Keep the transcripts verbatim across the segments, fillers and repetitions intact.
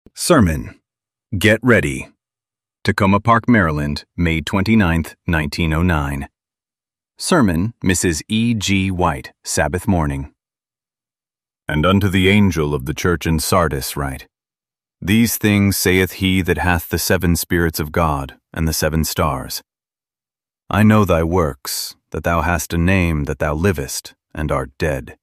Sermon. Get Ready. Tacoma Park, Maryland, May twenty-ninth, nineteen oh nine. Sermon, Missus E G White, Sabbath morning. And unto the angel of the church in Sardis write, These things saith he that hath the seven spirits of God and the seven stars. I know thy works, that thou hast a name that thou livest, and art dead.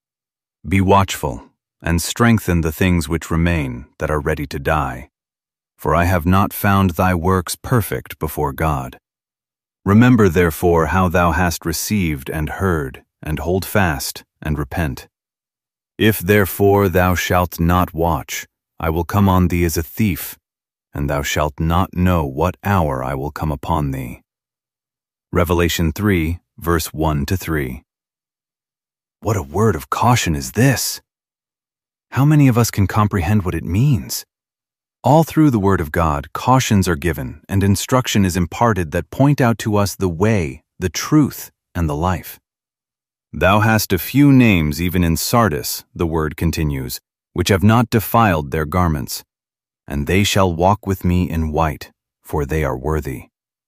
Be watchful, and strengthen the things which remain that are ready to die. For I have not found thy works perfect before God. Remember therefore how thou hast received and heard, and hold fast, and repent. If therefore thou shalt not watch, I will come on thee as a thief, and thou shalt not know what hour I will come upon thee. Revelation three, verse one to three. What a word of caution is this! How many of us can comprehend what it means? All through the Word of God, cautions are given and instruction is imparted that point out to us the way, the truth, and the life. Thou hast a few names even in Sardis, the Word continues, which have not defiled their garments, and they shall walk with me in white, for they are worthy.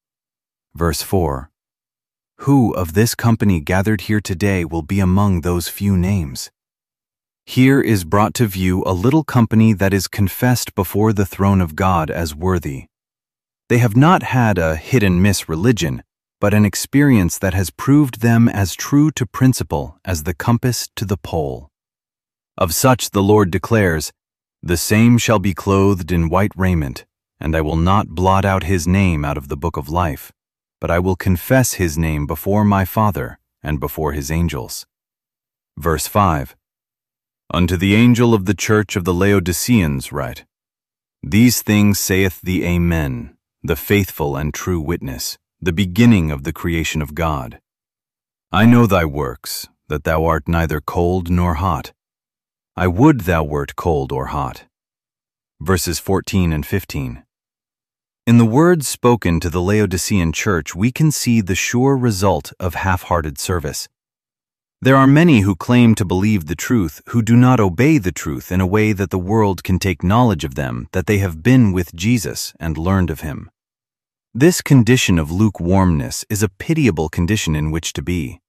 Verse four. Who of this company gathered here today will be among those few names? Here is brought to view a little company that is confessed before the throne of God as worthy. They have not had a hit-and-miss religion, but an experience that has proved them as true to principle as the compass to the pole. Of such the Lord declares, The same shall be clothed in white raiment, and I will not blot out his name out of the book of life, but I will confess his name before my Father and before his angels. Verse five. Unto the angel of the church of the Laodiceans write, These things saith the Amen, the faithful and true witness, the beginning of the creation of God. I know thy works, that thou art neither cold nor hot. I would thou wert cold or hot. Verses fourteen and fifteen. In the words spoken to the Laodicean church, we can see the sure result of half-hearted service. There are many who claim to believe the truth who do not obey the truth in a way that the world can take knowledge of them that they have been with Jesus and learned of him. This condition of lukewarmness is a pitiable condition in which to be.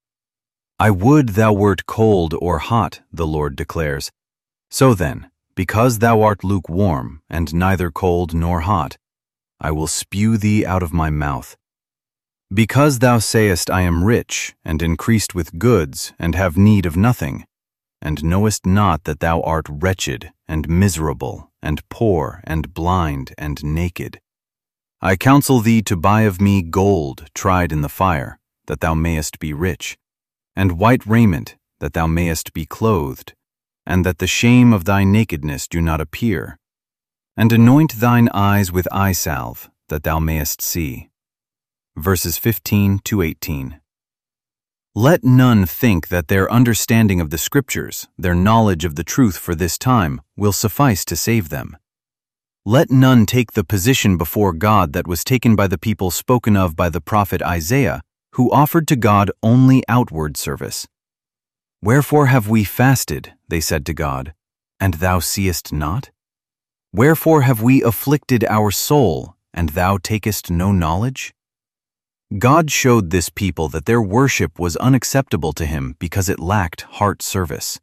I would thou wert cold or hot, the Lord declares. So then, because thou art lukewarm and neither cold nor hot, I will spew thee out of my mouth. Because thou sayest, I am rich, and increased with goods, and have need of nothing, and knowest not that thou art wretched, and miserable, and poor, and blind, and naked. I counsel thee to buy of me gold tried in the fire, that thou mayest be rich, and white raiment, that thou mayest be clothed, and that the shame of thy nakedness do not appear, and anoint thine eyes with eye salve, that thou mayest see. Verses fifteen to eighteen. Let none think that their understanding of the Scriptures, their knowledge of the truth for this time, will suffice to save them. Let none take the position before God that was taken by the people spoken of by the prophet Isaiah, who offered to God only outward service. Wherefore have we fasted, they said to God, and thou seest not? Wherefore have we afflicted our soul, and thou takest no knowledge? God showed this people that their worship was unacceptable to him because it lacked heart service.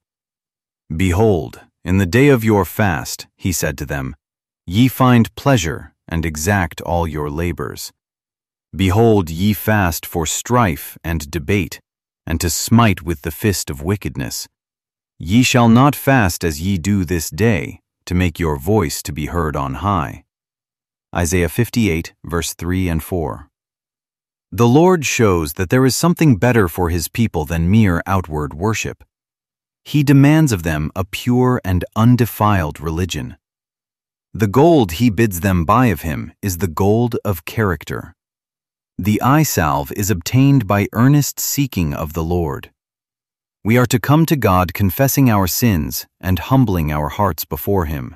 Behold, in the day of your fast, he said to them, ye find pleasure and exact all your labors. Behold, ye fast for strife and debate, and to smite with the fist of wickedness. Ye shall not fast as ye do this day, to make your voice to be heard on high. Isaiah fifty-eight, verse three and four. The Lord shows that there is something better for his people than mere outward worship. He demands of them a pure and undefiled religion. The gold he bids them buy of him is the gold of character. The eye salve is obtained by earnest seeking of the Lord. We are to come to God confessing our sins and humbling our hearts before him.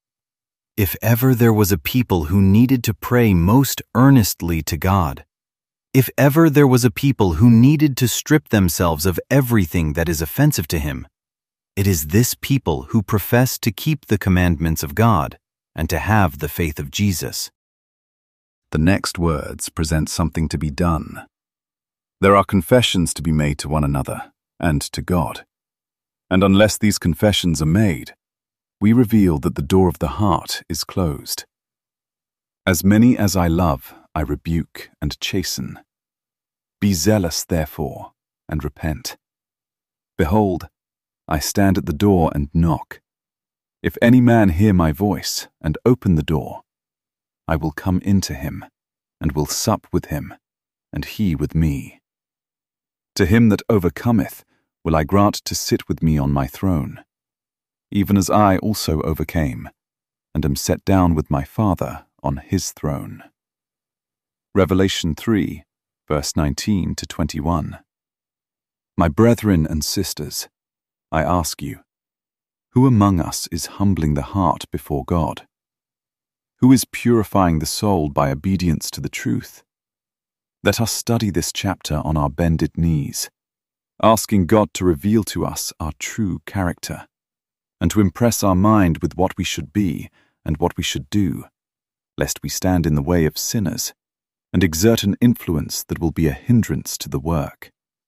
If ever there was a people who needed to pray most earnestly to God, if ever there was a people who needed to strip themselves of everything that is offensive to him, it is this people who profess to keep the commandments of God, and to have the faith of Jesus. The next words present something to be done. There are confessions to be made to one another and to God. And unless these confessions are made, we reveal that the door of the heart is closed. As many as I love, I rebuke and chasten. Be zealous, therefore, and repent. Behold, I stand at the door and knock. If any man hear my voice and open the door, I will come into him, and will sup with him, and he with me. To him that overcometh will I grant to sit with me on my throne, even as I also overcame, and am set down with my Father on his throne. Revelation three, verse nineteen to twenty-one. My brethren and sisters, I ask you, who among us is humbling the heart before God? Who is purifying the soul by obedience to the truth? Let us study this chapter on our bended knees, asking God to reveal to us our true character, and to impress our mind with what we should be and what we should do, lest we stand in the way of sinners and exert an influence that will be a hindrance to the work.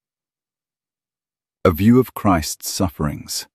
A view of Christ's sufferings.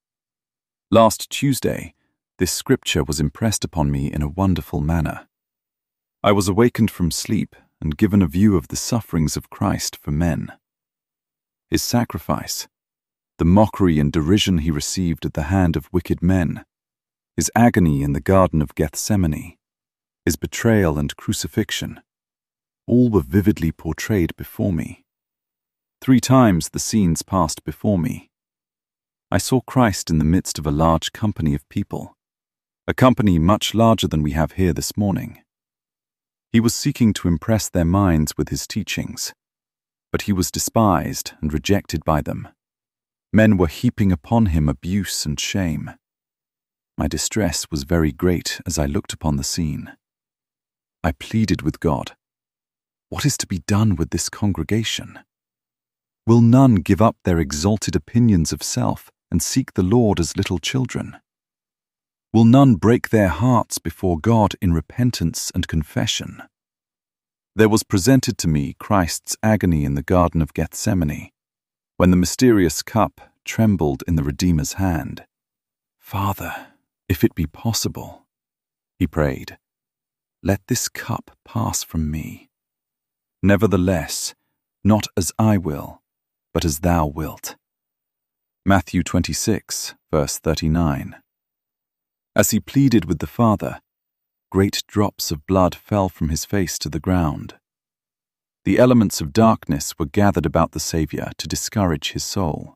Last Tuesday, this scripture was impressed upon me in a wonderful manner. I was awakened from sleep and given a view of the sufferings of Christ for men. His sacrifice, the mockery and derision he received at the hand of wicked men, his agony in the Garden of Gethsemane, his betrayal and crucifixion, all were vividly portrayed before me. Three times the scenes passed before me. I saw Christ in the midst of a large company of people, a company much larger than we have here this morning. He was seeking to impress their minds with his teachings, but he was despised and rejected by them. Men were heaping upon him abuse and shame. My distress was very great as I looked upon the scene. I pleaded with God, what is to be done with this congregation? Will none give up their exalted opinions of self and seek the Lord as little children? Will none break their hearts before God in repentance and confession? There was presented to me Christ's agony in the Garden of Gethsemane, when the mysterious cup trembled in the Redeemer's hand. Father, if it be possible, he prayed, let this cup pass from me. Nevertheless, not as I will, but as thou wilt. Matthew twenty-six, verse thirty-nine. As he pleaded with the Father, great drops of blood fell from his face to the ground. The elements of darkness were gathered about the Saviour to discourage his soul.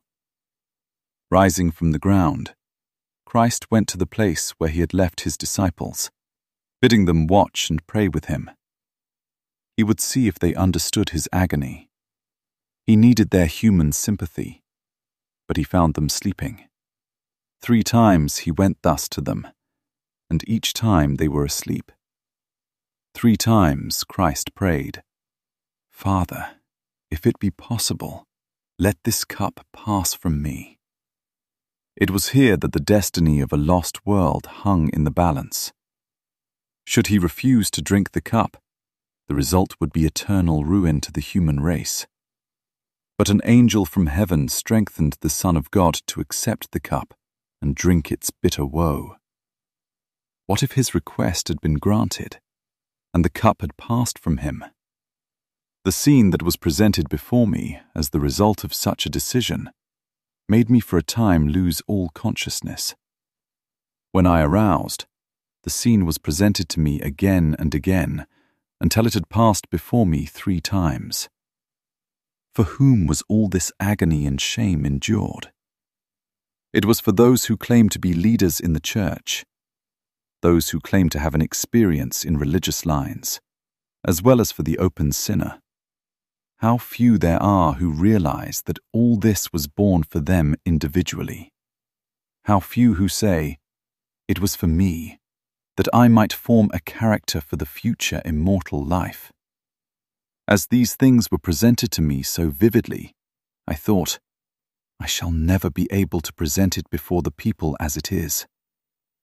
Rising from the ground, Christ went to the place where he had left his disciples, bidding them watch and pray with him. He would see if they understood his agony. He needed their human sympathy, but he found them sleeping. Three times he went thus to them, and each time they were asleep. Three times Christ prayed, Father, if it be possible, let this cup pass from me. It was here that the destiny of a lost world hung in the balance. Should he refuse to drink the cup, the result would be eternal ruin to the human race. But an angel from heaven strengthened the Son of God to accept the cup and drink its bitter woe. What if his request had been granted, and the cup had passed from him? The scene that was presented before me as the result of such a decision made me for a time lose all consciousness. When I aroused, the scene was presented to me again and again until it had passed before me three times. For whom was all this agony and shame endured? It was for those who claim to be leaders in the church, those who claim to have an experience in religious lines, as well as for the open sinner. How few there are who realize that all this was borne for them individually. How few who say, it was for me, that I might form a character for the future immortal life. As these things were presented to me so vividly, I thought, I shall never be able to present it before the people as it is.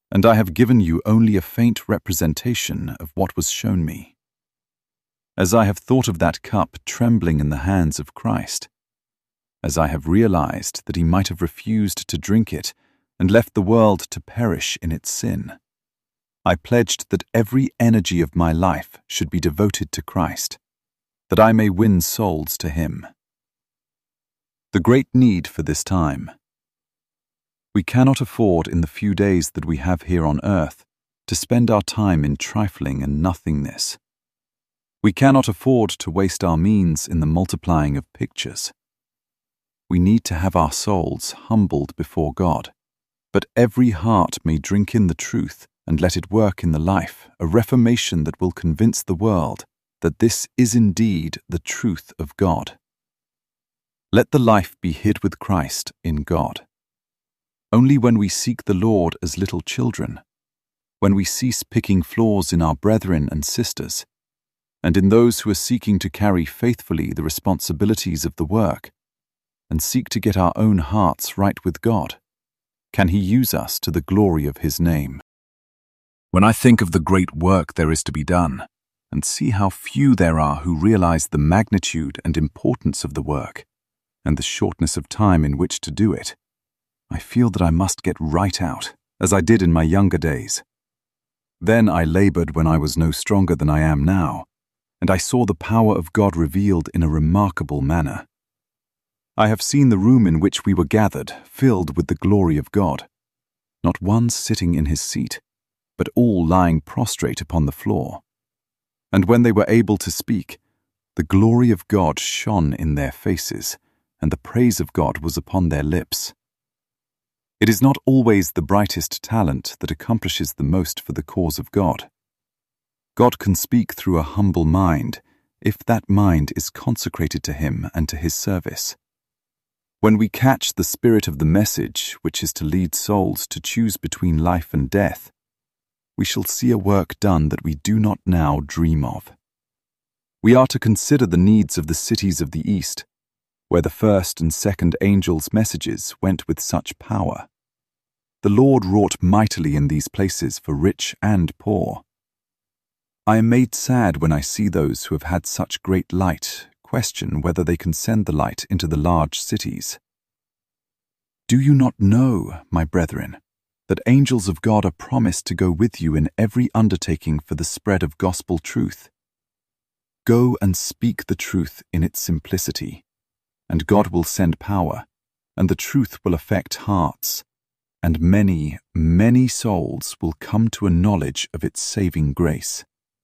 and I have given you only a faint representation of what was shown me. As I have thought of that cup trembling in the hands of Christ, as I have realized that he might have refused to drink it and left the world to perish in its sin, I pledged that every energy of my life should be devoted to Christ, that I may win souls to him. The great need for this time. We cannot afford in the few days that we have here on earth to spend our time in trifling and nothingness. We cannot afford to waste our means in the multiplying of pictures. We need to have our souls humbled before God, but every heart may drink in the truth and let it work in the life, a reformation that will convince the world that this is indeed the truth of God. Let the life be hid with Christ in God. Only when we seek the Lord as little children, when we cease picking flaws in our brethren and sisters, and in those who are seeking to carry faithfully the responsibilities of the work, and seek to get our own hearts right with God, can he use us to the glory of his name. When I think of the great work there is to be done, and see how few there are who realize the magnitude and importance of the work, and the shortness of time in which to do it, I feel that I must get right out, as I did in my younger days. Then I labored when I was no stronger than I am now, and I saw the power of God revealed in a remarkable manner. I have seen the room in which we were gathered filled with the glory of God, not one sitting in his seat, but all lying prostrate upon the floor. And when they were able to speak, the glory of God shone in their faces, and the praise of God was upon their lips. It is not always the brightest talent that accomplishes the most for the cause of God. God can speak through a humble mind, if that mind is consecrated to him and to his service. When we catch the spirit of the message, which is to lead souls to choose between life and death, we shall see a work done that we do not now dream of. We are to consider the needs of the cities of the East, where the first and second angels' messages went with such power. The Lord wrought mightily in these places for rich and poor. I am made sad when I see those who have had such great light question whether they can send the light into the large cities. Do you not know, my brethren, that angels of God are promised to go with you in every undertaking for the spread of gospel truth? Go and speak the truth in its simplicity, and God will send power, and the truth will affect hearts, and many, many souls will come to a knowledge of its saving grace.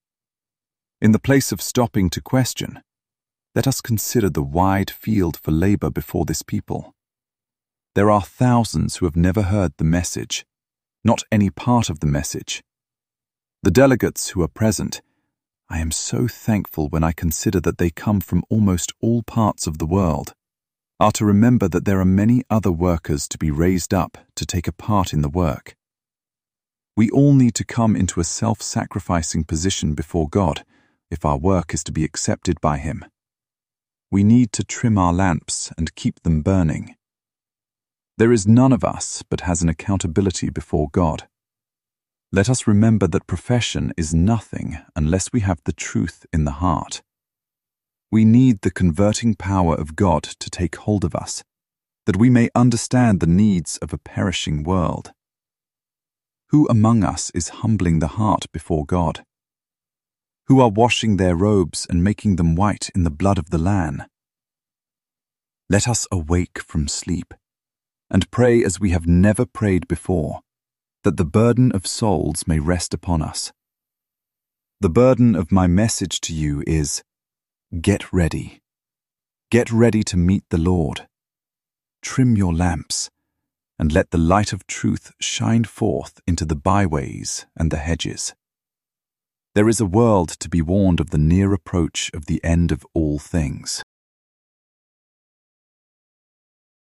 In the place of stopping to question, let us consider the wide field for labor before this people. There are thousands who have never heard the message, not any part of the message. The delegates who are present, I am so thankful when I consider that they come from almost all parts of the world, are to remember that there are many other workers to be raised up to take a part in the work. We all need to come into a self-sacrificing position before God if our work is to be accepted by him. We need to trim our lamps and keep them burning. There is none of us but has an accountability before God. Let us remember that profession is nothing unless we have the truth in the heart. We need the converting power of God to take hold of us, that we may understand the needs of a perishing world. Who among us is humbling the heart before God? Who are washing their robes and making them white in the blood of the Lamb? Let us awake from sleep and pray as we have never prayed before, that the burden of souls may rest upon us. The burden of my message to you is, get ready. Get ready to meet the Lord. Trim your lamps, and let the light of truth shine forth into the byways and the hedges. There is a world to be warned of the near approach of the end of all things.